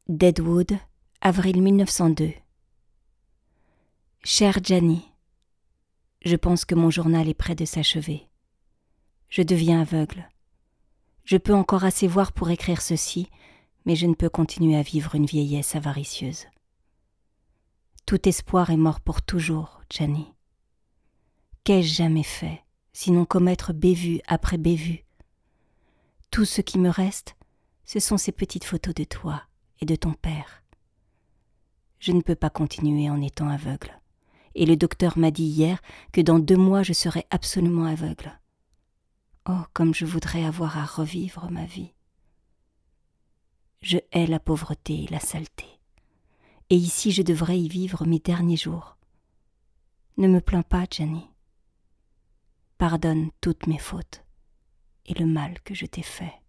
Deadwood, avril 1902. Chère Gianni, je pense que mon journal est près de s'achever. Je deviens aveugle. Je peux encore assez voir pour écrire ceci, mais je ne peux continuer à vivre une vieillesse avaricieuse. Tout espoir est mort pour toujours, Gianni. Qu'ai-je jamais fait, sinon commettre bévue après bévue? Tout ce qui me reste, ce sont ces petites photos de toi et de ton père. Je ne peux pas continuer en étant aveugle. Et le docteur m'a dit hier que dans 2 mois je serai absolument aveugle. Oh, comme je voudrais avoir à revivre ma vie. Je hais la pauvreté et la saleté. Et ici je devrais y vivre mes derniers jours. Ne me plains pas, Gianni. Pardonne toutes mes fautes et le mal que je t'ai fait.